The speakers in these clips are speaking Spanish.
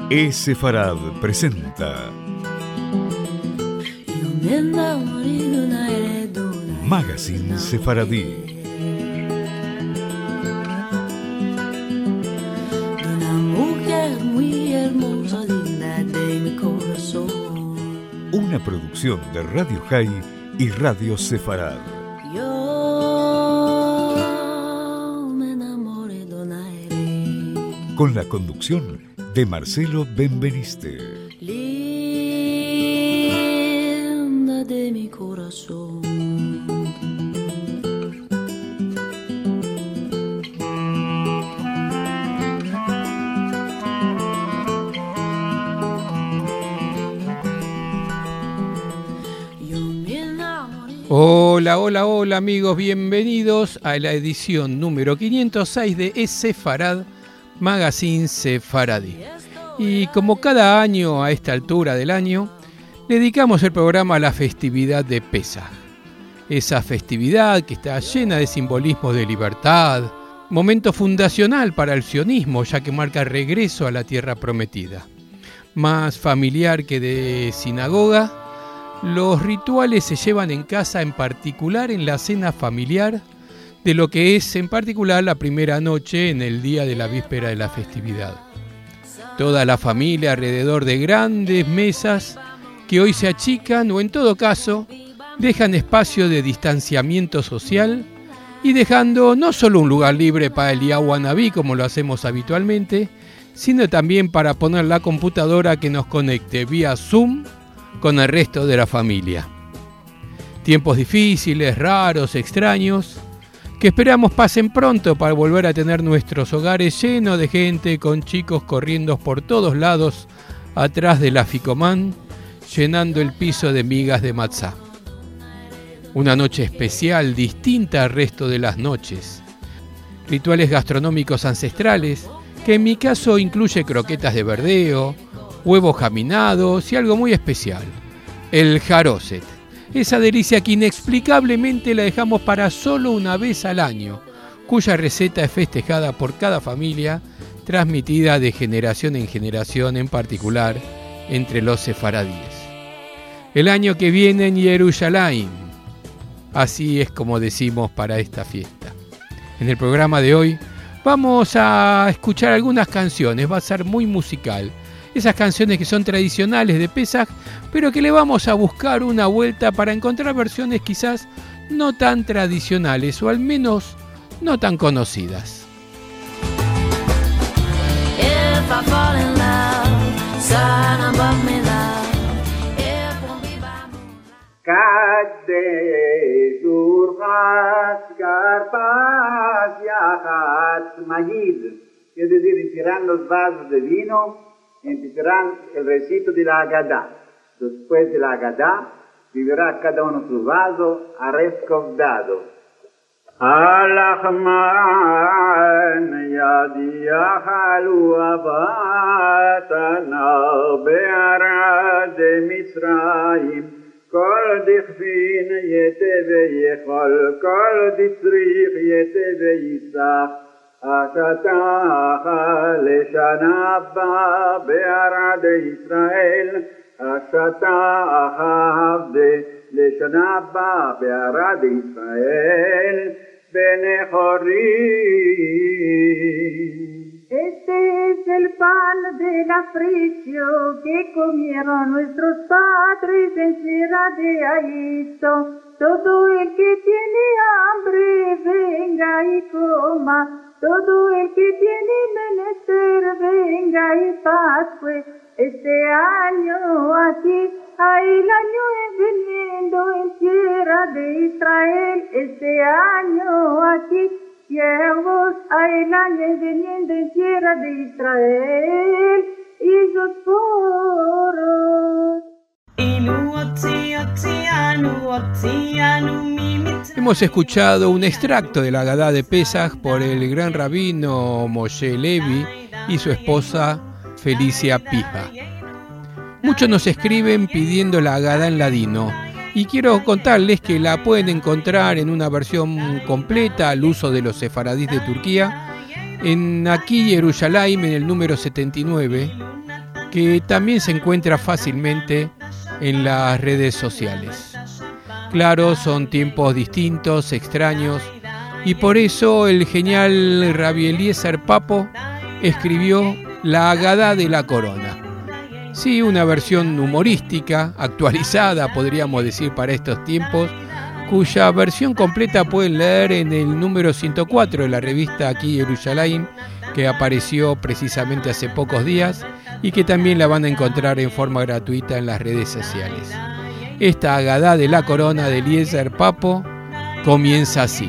Sefarad presenta Magazine Sefaradí. Una producción de Radio High y Radio Sefarad. Con la conducción de Marcelo Benveniste. Linda de mi corazón. Hola amigos, bienvenidos a la edición número 506 de Sefarad Magazine Sefaradí. Y como cada año a esta altura del año, dedicamos el programa a la festividad de Pesaj. Esa festividad que está llena de simbolismos de libertad, momento fundacional para el sionismo, ya que marca el regreso a la tierra prometida. Más familiar que de sinagoga, los rituales se llevan en casa, en particular en la cena familiar, de lo que es en particular la primera noche en el día de la víspera de la festividad. Toda la familia alrededor de grandes mesas que hoy se achican o en todo caso dejan espacio de distanciamiento social y dejando no solo un lugar libre para el Yahweh Naví como lo hacemos habitualmente, sino también para poner la computadora que nos conecte vía Zoom con el resto de la familia. Tiempos difíciles, raros, extraños, que esperamos pasen pronto para volver a tener nuestros hogares llenos de gente, con chicos corriendo por todos lados atrás del aficomán, llenando el piso de migas de matzá. Una noche especial, distinta al resto de las noches. Rituales gastronómicos ancestrales, que en mi caso incluye croquetas de verdeo, huevos jaminados y algo muy especial, el jaroset. Esa delicia que inexplicablemente la dejamos para solo una vez al año, cuya receta es festejada por cada familia, transmitida de generación en generación, en particular entre los sefaradíes. El año que viene en Jerusalén, así es como decimos para esta fiesta. En el programa de hoy vamos a escuchar algunas canciones, va a ser muy musical. Esas canciones que son tradicionales de Pesaj, pero que le vamos a buscar una vuelta para encontrar versiones quizás no tan tradicionales o al menos no tan conocidas. Quiere decir, tirar los vasos de vino, empezarán el recito de la Agadá. Después de la Agadá, vivirá cada uno su vaso arrescovdado. Alachman yadi achalu avatana be'ara de Mitzrayim kol dichfin yeteve yechol kol ditzrich yeteve yisach Ashataha leshana ba be'arad Israel Ashataha leshana ba be'arad Israel Benechorim. Este es el pan del aprecio que comieron nuestros padres en tierra de Egipto. Todo el que tiene hambre venga y coma. Todo el que tiene menester venga y pascue. Este año aquí, el año viniendo en tierra de Israel. Este año aquí, siervos, el año viniendo en tierra de Israel. Y los poros. Hemos escuchado un extracto de la Agadá de Pesaj por el gran rabino Moshe Levi y su esposa Felicia Pija. Muchos nos escriben pidiendo la Agadá en ladino y quiero contarles que la pueden encontrar en una versión completa al uso de los sefaradíes de Turquía en aquí Jerusalén en el número 79 que también se encuentra fácilmente en las redes sociales. Claro, son tiempos distintos, extraños, y por eso el genial Rabbi Eliezer Papo escribió La Agadá de la Corona. Sí, una versión humorística, actualizada, podríamos decir, para estos tiempos, cuya versión completa pueden leer en el número 104 de la revista Aquí Yerushalayim, que apareció precisamente hace pocos días y que también la van a encontrar en forma gratuita en las redes sociales. Esta Agadá de la Corona de Eliezer Papo comienza así.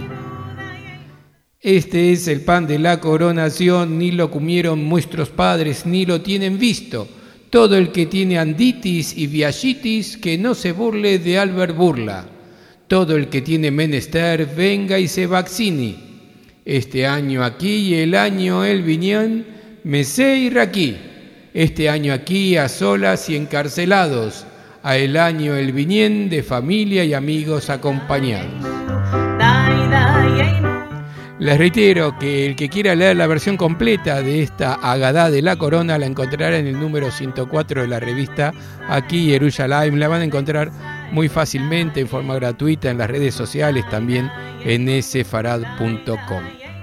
Este es el pan de la coronación, ni lo comieron nuestros padres, ni lo tienen visto. Todo el que tiene anditis y viachitis, que no se burle de Albert Burla. Todo el que tiene menester, venga y se vaccine. Este año aquí y el año el viñón, mesé y raquí. Este año aquí a solas y encarcelados. A el año el viñén de familia y amigos acompañados. Les reitero que el que quiera leer la versión completa de esta Agadá de la Corona la encontrará en el número 104 de la revista Aquí Yerushalayim. La van a encontrar muy fácilmente en forma gratuita en las redes sociales, también en sefarad.com.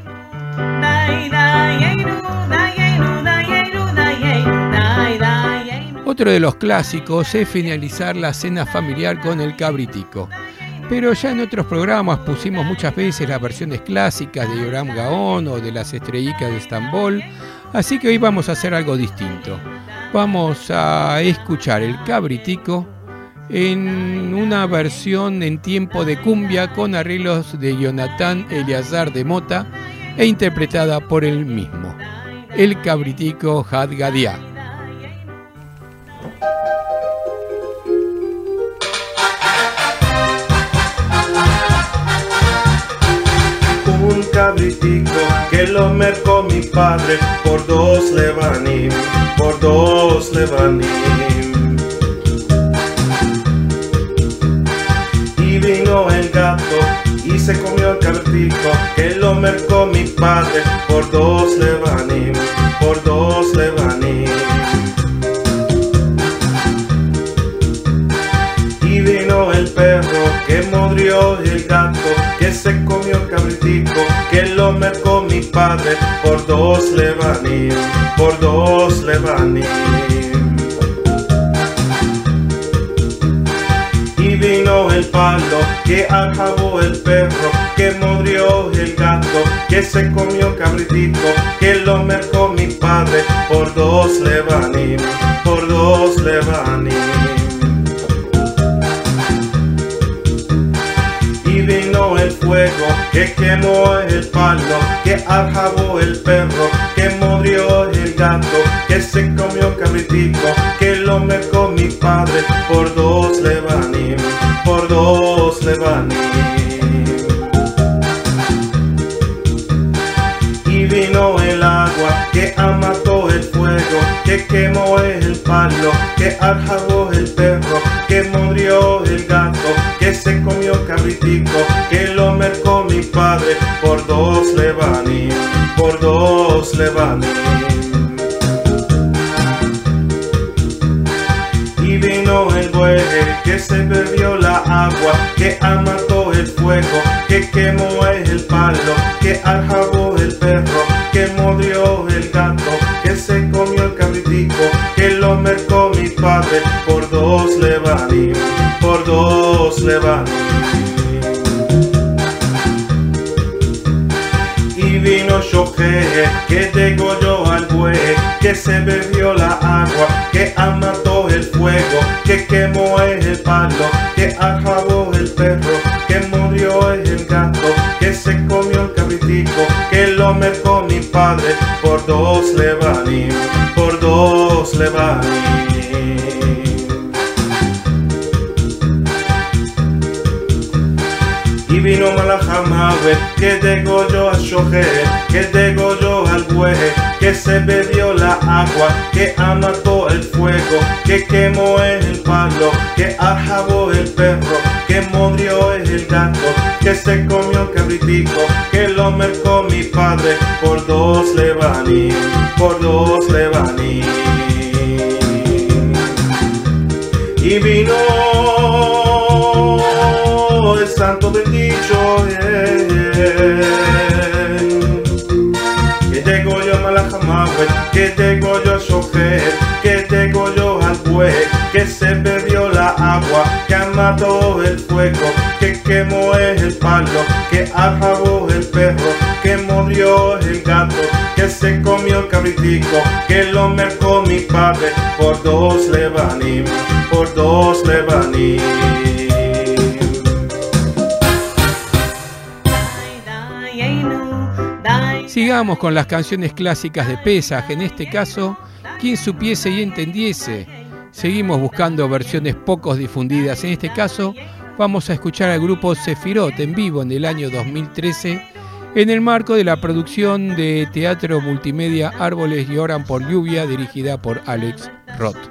Otro de los clásicos es finalizar la cena familiar con el cabritico. Pero ya en otros programas pusimos muchas veces las versiones clásicas de Yoram Gaon o de las Estrellitas de Estambul, así que hoy vamos a hacer algo distinto. Vamos a escuchar el cabritico en una versión en tiempo de cumbia con arreglos de Jonathan Eleazar de Mota e interpretada por él mismo. El cabritico Had Gadiá. Un cabritico que lo mercó mi padre por 2 levanim, por 2 levanim. Y vino el gato y se comió el cabritico que lo mercó mi padre por 2 levanim, por 2 levanim. Y vino el perro que mordrió el gato que se comió el cabritico que lo mercó mi padre por 2 levanim, por 2 levanim. Y vino el palo que aljabó el perro que mordrió el gato que se comió el cabritico que lo mercó mi padre por 2 levanim, por 2 levanim. Y vino el fuego que quemó el palo, que aljabó el perro, que mordrió el gato, que se comió el cabritico, que lo mercó mi padre por 2 levanim, por 2 levanim. Y vino el agua que amató el fuego, que quemó el palo, que aljabó el perro, que mordrió el gato, que se comió el cabritico, que lo mercó mi padre por 2 levanim, por 2 levanim. Y vino el buey que se bebió la agua, que amató el fuego, que quemó el palo, que aljabó el perro, que mordrió el gato, que se comió el cabritico, que lo mercó mi padre por 2 levanim, por 2 levanim. Y vino Shoje que degolló al buey, que se bebió la agua, que amató el fuego, que quemó el palo, que aljabó el perro, que murió el gato, que se comió el cabritico, que lo mercó mi padre por 2 levanim, por 2 levanim. Y vino Malachamawe que degolló a Shoje, que degolló al buey, que se bebió la agua, que amató el fuego, que quemó el palo, que aljabó el perro, que mordrió el gato, que se comió el cabritico, que lo mercó mi padre por 2 levanim, por 2 levanim. y vino el santo del dicho, que tengo yo Malajamahue, que tengo yo Shohet, que tengo yo al buey, que se bebió la agua, que mató el fuego, que quemó el palo, que acabó el perro, que murió el gato, que se comió el cabritico, que lo mercó mi padre, por 2 lebanim, por 2 lebanim. Sigamos con las canciones clásicas de Pesaj, en este caso, quien supiese y entendiese. Seguimos buscando versiones pocos difundidas. En este caso, vamos a escuchar al grupo Sefirot en vivo en el año 2013, en el marco de la producción de teatro multimedia Árboles Lloran por Lluvia, dirigida por Alex Roth.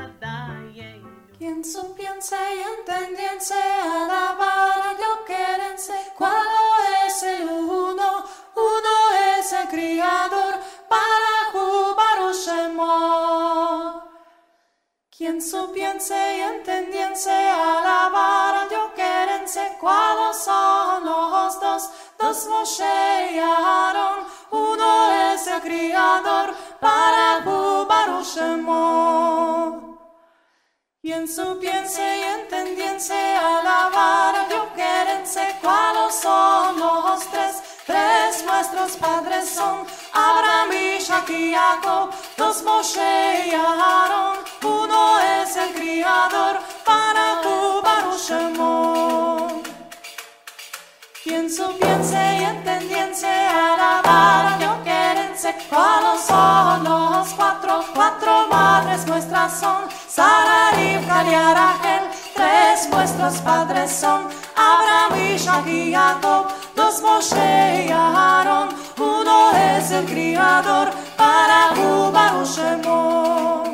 Quien supiese y entendiese, alabar, yo querense, cuál es el uno es el criador, para Baruch Shemo. Quien supiese y entendiese, alabar, yo querense, cuáles son los dos Moshe y Aarón, uno es el criador, para Baruch Shemo. Quien supiese y entendiese, alabar, yo querense, cuáles son los tres nuestros padres son, Abraham, Isaac y Jacob, 2 Moshe y Aarón, uno es el criador, para Baruch Shemo. Quien supiese y entendiese, alabar, yo querense, cuáles son los cuatro madres nuestras son, Sara, Rivka, Lea, Rachel, 3 nuestros padres son, Abraham, Isaac y Jacob, 2 Moshe y Aarón, uno es el criador, para Baruch Shemo.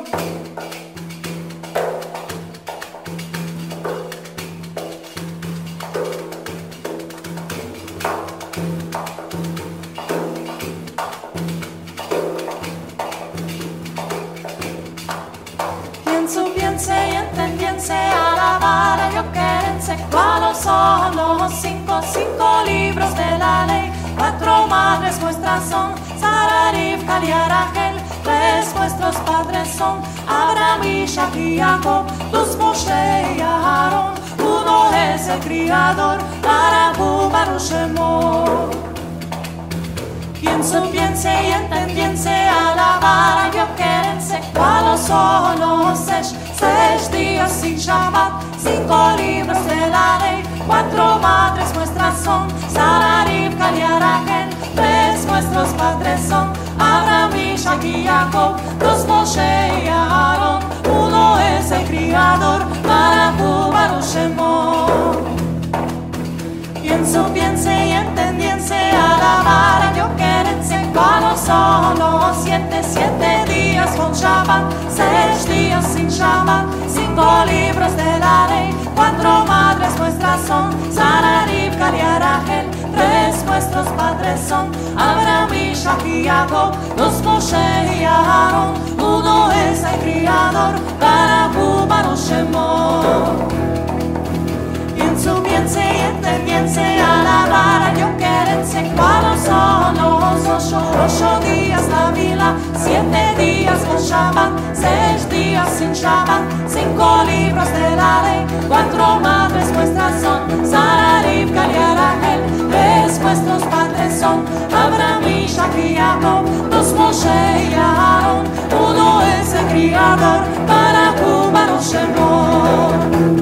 Supiense y entendiense, alabar, yo querense, cuáles son los 5 libros de la ley, 4 madres nuestras son, Sara, Rivka, Lea, Rachel, 3 nuestros padres son, Abraham, Isaac y Jacob, 2 Moshe y Aarón, uno es el criador, para Baruch Shemo. Quien supiense y entendiense, alabar, yo querense, cuáles son los 6 días sin Shabbat, 5 libros de la ley, 4 madres nuestras son, Sara, Rivka, Lea, Rachel, 3 nuestros padres son, Abraham, Isaac y Jacob, 2 Moshe y Aarón, uno es el criador, para Baruch Shemo. Quien supiense y entendiense, alabar, yo querense, cuáles son los 7 días con Shabbat, 6 días sin Shabbat, 5 libros de la ley, 4 madres nuestras son, Sara, Rivka, Lea, Rachel, 3 nuestros padres son, Abraham, Isaac y Jacob, 2 Moshe y Aarón, uno es el criador, para Baruch Shemo. Quien supiense y entendiense, alabar, yo querense, cuáles son los 8 días la vila, 7 días con Shabbat, 6 días sin Shabbat, 5 libros de la ley, 4 madres nuestras son, Sara, Rivka, Lea, Rachel, 3 nuestros padres son, Abraham, Isaac y Jacob, 2 Moshe y Aarón, uno es el criador, para Baruch Shemo.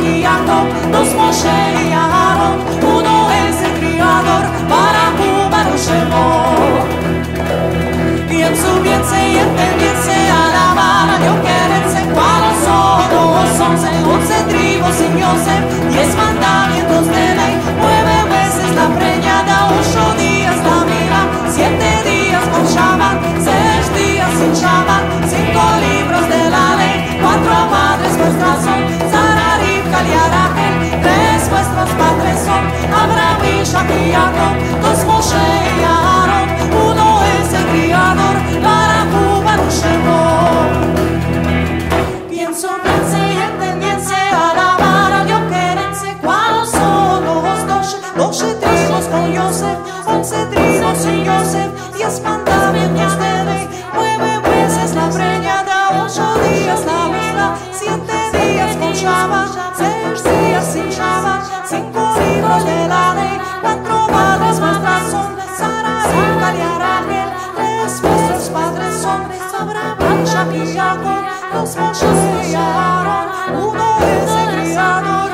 y Jacob, los Moshe y Aarón, uno es el Criador, para Baruch Shemo. Y en su bien se y entendiense alabar a Dios, querense cuáles son 11 tribus sin Yosef, 10 mandamientos de ley, 9 veces la preñada, 8 días la mira, 7 días con Shabbat, 6 días sin Shabbat, 5 libros de la ley, 4 madres nuestras son, Sara, Rivka y Rachel, 3 vuestros padres son, Abraham, Isaac y Jacob, 2 Moshe y Aarón, uno es el Criador, para Baruch Shemo. Pienso, piense y entendiense, alabar a Dios, querense cuáles son los 12 tribus con Yosef, 11 tribus sin Yosef, 10 mandamientos de ley, 9 veces la preñada, 8 días la vida, 7 días con Shabbat, 6 días sin Shabbat, 5 libros de la ley, 4 madres nuestras son, Sara, Rivka y Rachel, 3 vuestros padres son, Abraham, Isaac y Jacob, los Moshe y Aarón, uno es el Criador.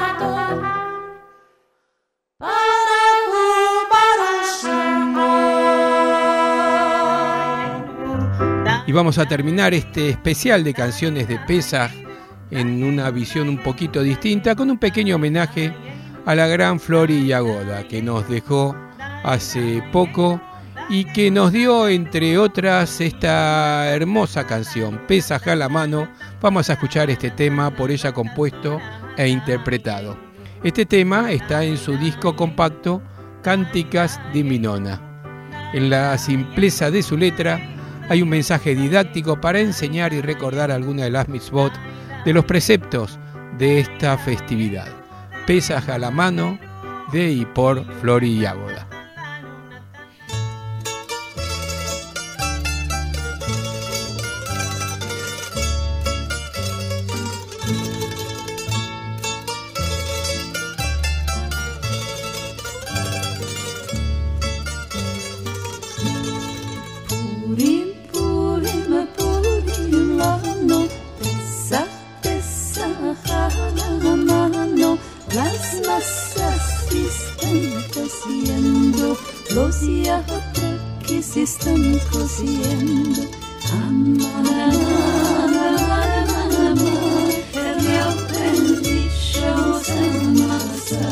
Y vamos a terminar este especial de canciones de Pesaj en una visión un poquito distinta, con un pequeño homenaje a la gran Flori Yagoda, que nos dejó hace poco y que nos dio, entre otras, esta hermosa canción, Pesaj a la mano. Vamos a escuchar este tema por ella compuesto e interpretado. Este tema está en su disco compacto Cánticas di Minona. En la simpleza de su letra hay un mensaje didáctico para enseñar y recordar alguna de las mitzvot, de los preceptos de esta festividad. Pesaj a la mano, de y por Flori Yagoda. Las masas están cociendo, los yaquis se están cociendo. Amar, el Dios bendichosa masa.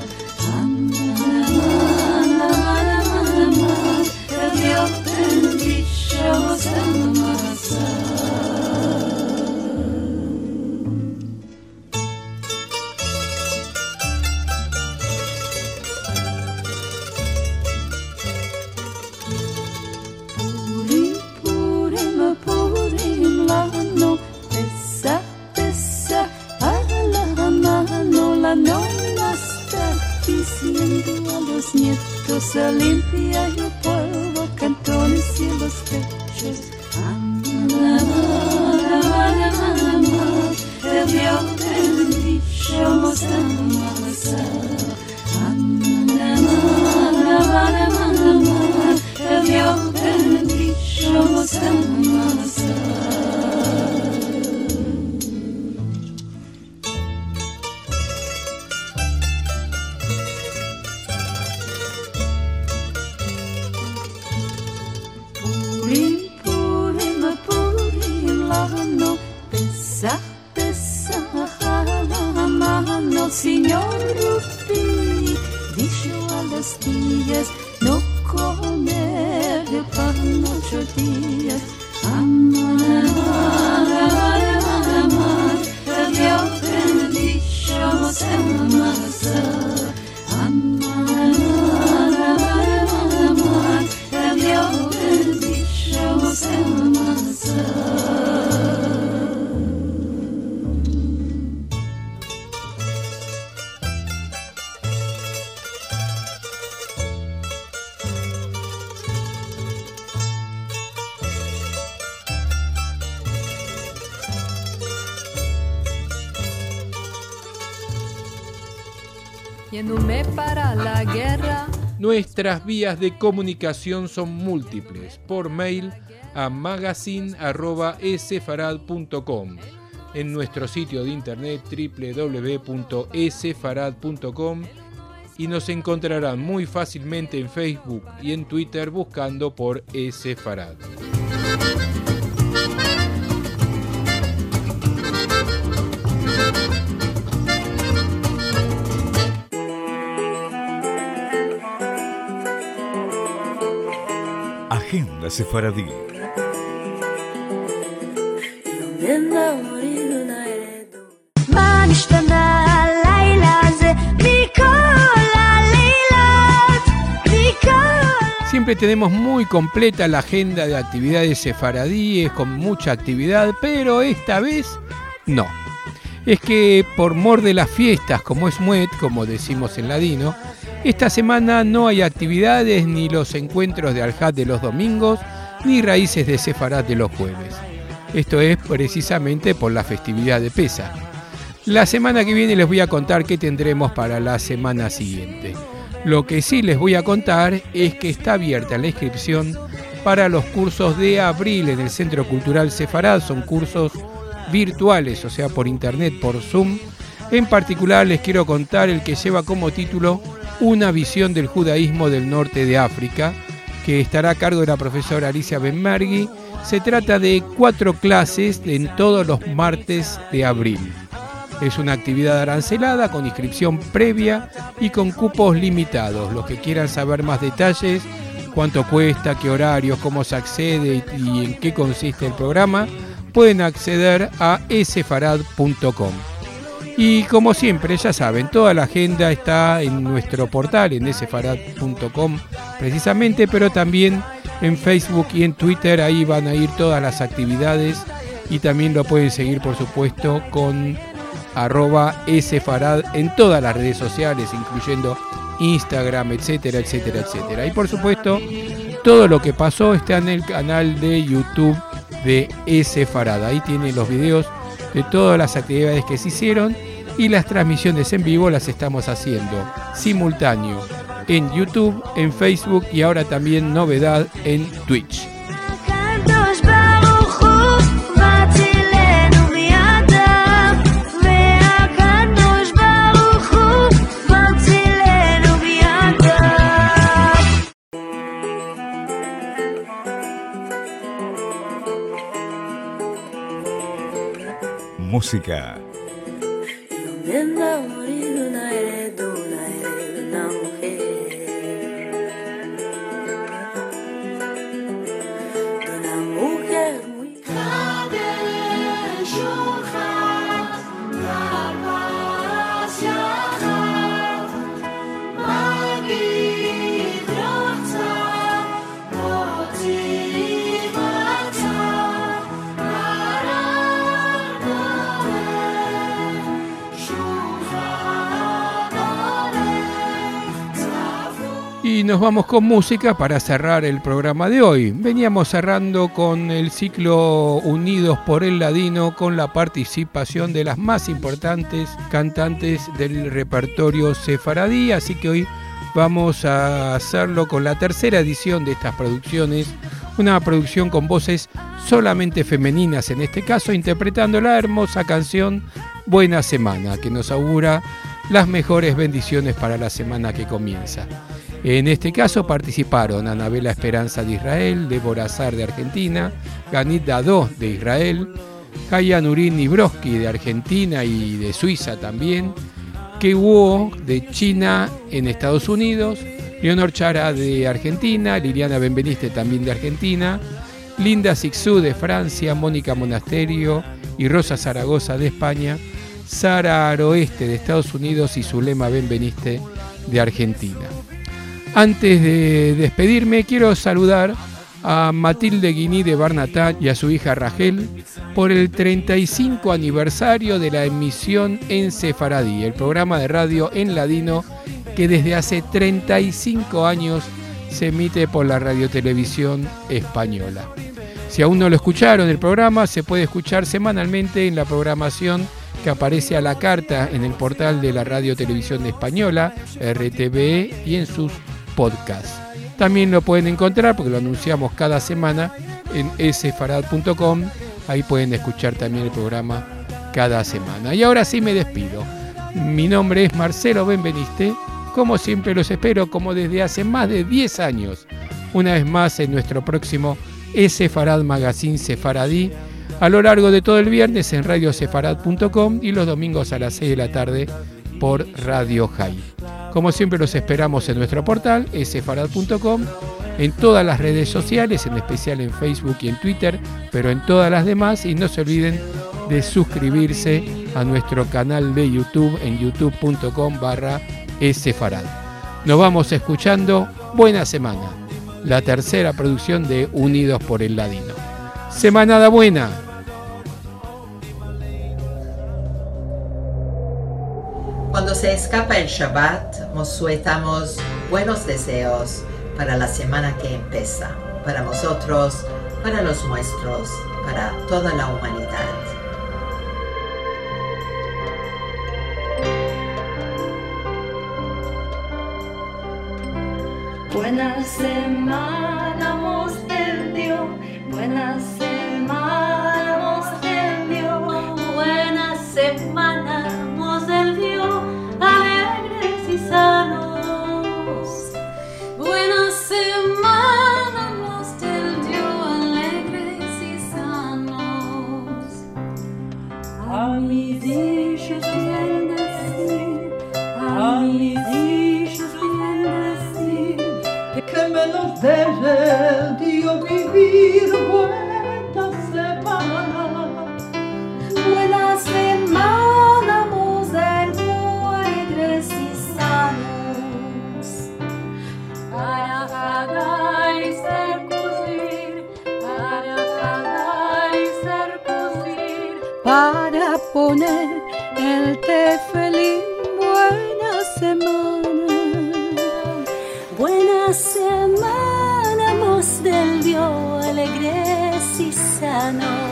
Amar, el Dios bendichosa masa. Se limpia el polvo, cantones y los techos. Amar, el Dios bendichosa masa. Amar, el Dios bendichosa masa. Señor Rupi dijo a las tías no comer de pan 8 días. Amar, el Dios bendichosa masa. Amar, el Dios bendichosa masa. Yéndome para la guerra. Nuestras vías de comunicación son múltiples. Por mail a magazine@esfarad.com. en nuestro sitio de internet www.esefarad.com y nos encontrarán muy fácilmente en Facebook y en Twitter buscando por Esefarad. Agenda Sefaradí. Siempre tenemos muy completa la agenda de actividades sefaradíes, con mucha actividad, pero esta vez no. Es que por mor de las fiestas, como es Muet, como decimos en ladino, esta semana no hay actividades, ni los encuentros de Al-Had de los domingos, ni raíces de Sefarad de los jueves. Esto es precisamente por la festividad de Pesaj. La semana que viene les voy a contar qué tendremos para la semana siguiente. Lo que sí les voy a contar es que está abierta la inscripción para los cursos de abril en el Centro Cultural Sefarad. Son cursos virtuales, o sea, por internet, por Zoom. En particular les quiero contar el que lleva como título Una visión del judaísmo del norte de África, que estará a cargo de la profesora Alicia Benmergui. Se trata de 4 clases en todos los martes de abril. Es una actividad arancelada con inscripción previa y con cupos limitados. Los que quieran saber más detalles, cuánto cuesta, qué horarios, cómo se accede y en qué consiste el programa, pueden acceder a esefarad.com. Y como siempre, ya saben, toda la agenda está en nuestro portal, en esefarad.com precisamente, pero también en Facebook y en Twitter. Ahí van a ir todas las actividades y también lo pueden seguir, por supuesto, con @esefarad en todas las redes sociales, incluyendo Instagram, etcétera, etcétera, etcétera. Y por supuesto, todo lo que pasó está en el canal de YouTube de Esefarad. Ahí tienen los videos de todas las actividades que se hicieron, y las transmisiones en vivo las estamos haciendo simultáneo en YouTube, en Facebook y ahora también novedad en Twitch. Música. Y nos vamos con música para cerrar el programa de hoy. Veníamos cerrando con el ciclo Unidos por el Ladino, con la participación de las más importantes cantantes del repertorio sefaradí, así que hoy vamos a hacerlo con la tercera edición de estas producciones, una producción con voces solamente femeninas en este caso, interpretando la hermosa canción Buena Semana, que nos augura las mejores bendiciones para la semana que comienza. En este caso participaron Anabela Esperanza de Israel, Débora Azar de Argentina, Ganit Dado de Israel, Kaya Nurin Nibroski de Argentina y de Suiza también, Kewo de China en Estados Unidos, Leonor Chara de Argentina, Liliana Benveniste también de Argentina, Linda Sixú de Francia, Mónica Monasterio y Rosa Zaragoza de España, Sara Aroeste de Estados Unidos y Zulema Benveniste de Argentina. Antes de despedirme, quiero saludar a Matilde Guiní de Barnatá y a su hija Rachel por el 35 aniversario de la emisión en sefaradí, el programa de radio en ladino que desde hace 35 años se emite por la radiotelevisión española. Si aún no lo escucharon, el programa se puede escuchar semanalmente en la programación que aparece a la carta en el portal de la radiotelevisión española, RTVE, y en sus podcasts. También lo pueden encontrar, porque lo anunciamos cada semana, en esefarad.com. Ahí pueden escuchar también el programa cada semana. Y ahora sí me despido. Mi nombre es Marcelo Benveniste. Como siempre los espero, como desde hace más de 10 años, una vez más en nuestro próximo Sefarad Magazine Sefaradí, a lo largo de todo el viernes en radiosefarad.com y los domingos a las 6 de la tarde por Radio High. Como siempre los esperamos en nuestro portal sefarad.com, en todas las redes sociales, en especial en Facebook y en Twitter, pero en todas las demás, y no se olviden de suscribirse a nuestro canal de YouTube en youtube.com/Sefarad. Nos vamos escuchando Buena Semana, la tercera producción de Unidos por el Ladino. Semanada buena. Cuando se escapa el Shabbat, nos sueltamos buenos deseos para la semana que empieza, para vosotros, para los nuestros, para toda la humanidad. Buena semana nos dio, buena semana nos dio, buena semana nos dio, alegres y sanos. Buena semana nos dio, alegres y sanos. A mis hijos bien decir, a mis hijos bien decir, que me los deje Dios vivir buena semana. Buena semana nos dio, alegres y sanos. Para cagar y ser cosir, para cagar y ser cosir, para poner el tefelín. Buena semana. Buena semana nos dio, alegres y sanos.